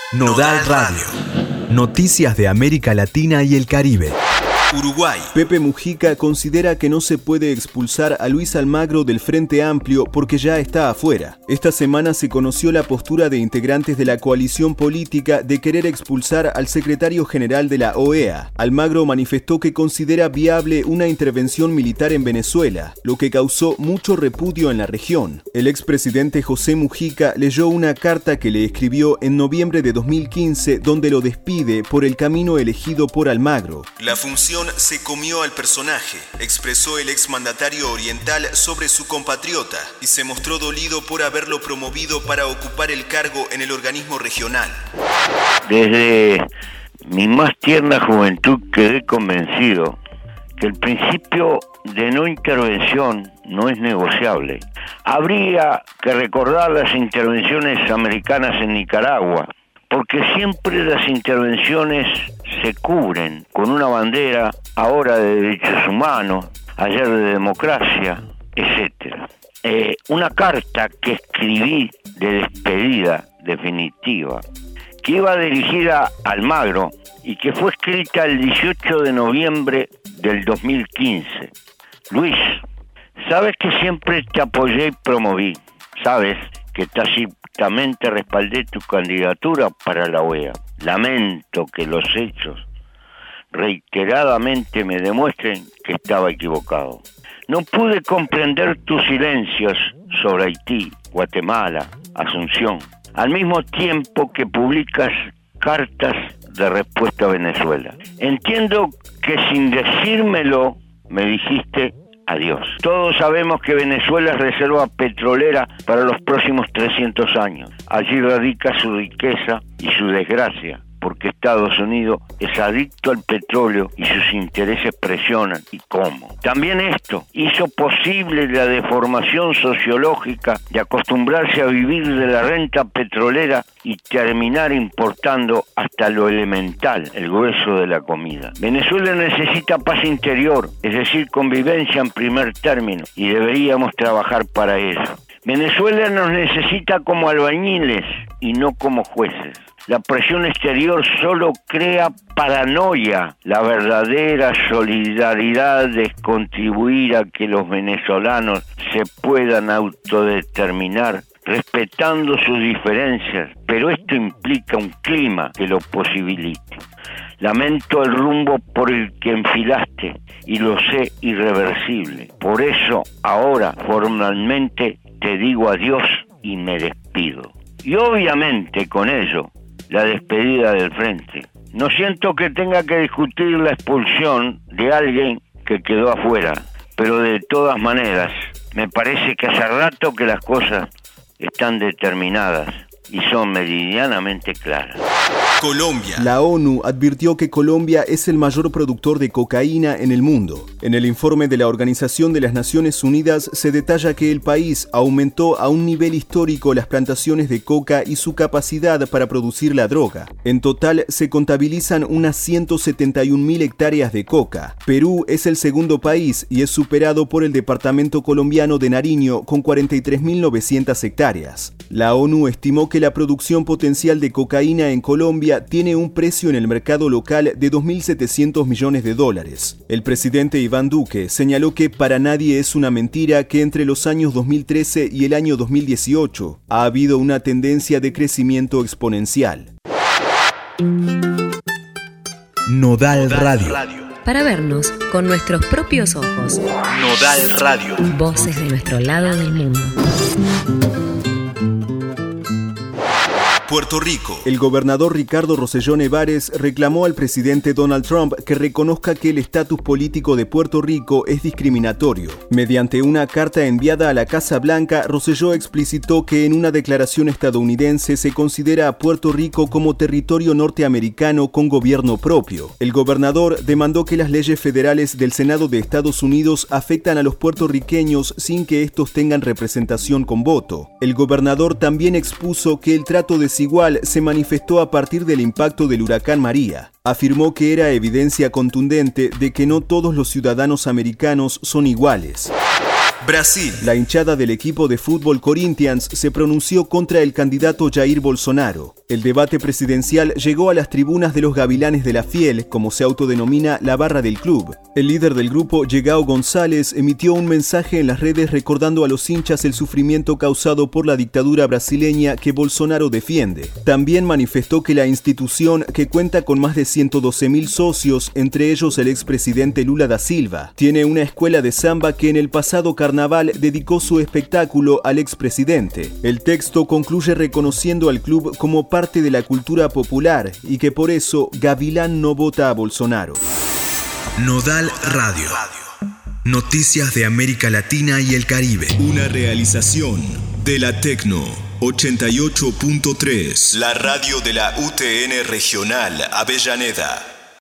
Nodal Radio. Noticias de América Latina y el Caribe. Uruguay. Pepe Mujica considera que no se puede expulsar a Luis Almagro del Frente Amplio porque ya está afuera. Esta semana se conoció la postura de integrantes de la coalición política de querer expulsar al secretario general de la OEA. Almagro manifestó que considera viable una intervención militar en Venezuela, lo que causó mucho repudio en la región. El expresidente José Mujica leyó una carta que le escribió en noviembre de 2015 donde lo despide por el camino elegido por Almagro. La función se comió al personaje, expresó el exmandatario oriental sobre su compatriota y se mostró dolido por haberlo promovido para ocupar el cargo en el organismo regional. Desde mi más tierna juventud quedé convencido que el principio de no intervención no es negociable. Habría que recordar las intervenciones americanas en Nicaragua, porque siempre las intervenciones se cubren con una bandera, ahora de derechos humanos, ayer de democracia, etc. Una carta que escribí de despedida definitiva, que iba dirigida a Almagro y que fue escrita el 18 de noviembre del 2015. Luis, sabes que siempre te apoyé y promoví. Sabes que tácitamente respaldé tu candidatura para la OEA. Lamento que los hechos reiteradamente me demuestren que estaba equivocado. No pude comprender tus silencios sobre Haití, Guatemala, Asunción, al mismo tiempo que publicas cartas de respuesta a Venezuela. Entiendo que sin decírmelo me dijiste adiós. Todos sabemos que Venezuela es reserva petrolera para los próximos 300 años. Allí radica su riqueza y su desgracia, porque Estados Unidos es adicto al petróleo y sus intereses presionan. ¿Y cómo? También esto hizo posible la deformación sociológica de acostumbrarse a vivir de la renta petrolera y terminar importando hasta lo elemental, el grueso de la comida. Venezuela necesita paz interior, es decir, convivencia en primer término, y deberíamos trabajar para eso. Venezuela nos necesita como albañiles y no como jueces. La presión exterior solo crea paranoia. La verdadera solidaridad es contribuir a que los venezolanos se puedan autodeterminar respetando sus diferencias, pero esto implica un clima que lo posibilite. Lamento el rumbo por el que enfilaste y lo sé irreversible. Por eso ahora formalmente te digo adiós y me despido. Y obviamente con ello la despedida del frente. No siento que tenga que discutir la expulsión de alguien que quedó afuera, pero de todas maneras me parece que hace rato que las cosas están determinadas y son meridianamente claras. Colombia. La ONU advirtió que Colombia es el mayor productor de cocaína en el mundo. En el informe de la Organización de las Naciones Unidas se detalla que el país aumentó a un nivel histórico las plantaciones de coca y su capacidad para producir la droga. En total se contabilizan unas 171.000 hectáreas de coca. Perú es el segundo país y es superado por el departamento colombiano de Nariño con 43.900 hectáreas. La ONU estimó que la producción potencial de cocaína en Colombia tiene un precio en el mercado local de $2.700 millones. El presidente Iván Duque señaló que para nadie es una mentira que entre los años 2013 y el año 2018 ha habido una tendencia de crecimiento exponencial. Nodal Radio. Para vernos con nuestros propios ojos. Nodal Radio. Voces de nuestro lado del mundo. Puerto Rico. El gobernador Ricardo Rosselló Nevares reclamó al presidente Donald Trump que reconozca que el estatus político de Puerto Rico es discriminatorio. Mediante una carta enviada a la Casa Blanca, Rosselló explicitó que en una declaración estadounidense se considera a Puerto Rico como territorio norteamericano con gobierno propio. El gobernador demandó que las leyes federales del Senado de Estados Unidos afectan a los puertorriqueños sin que estos tengan representación con voto. El gobernador también expuso que el trato desigual se manifestó a partir del impacto del huracán María. Afirmó que era evidencia contundente de que no todos los ciudadanos americanos son iguales. Brasil. La hinchada del equipo de fútbol Corinthians se pronunció contra el candidato Jair Bolsonaro. El debate presidencial llegó a las tribunas de los Gavilanes de la Fiel, como se autodenomina la barra del club. El líder del grupo, Yegao González, emitió un mensaje en las redes recordando a los hinchas el sufrimiento causado por la dictadura brasileña que Bolsonaro defiende. También manifestó que la institución, que cuenta con más de 112.000 socios, entre ellos el expresidente Lula da Silva, tiene una escuela de samba que en el pasado carnaval dedicó su espectáculo al expresidente. El texto concluye reconociendo al club como parte de la cultura popular y que por eso Gavilán no vota a Bolsonaro. Nodal Radio. Noticias de América Latina y el Caribe. Una realización de la Tecno 88.3. La radio de la UTN Regional Avellaneda.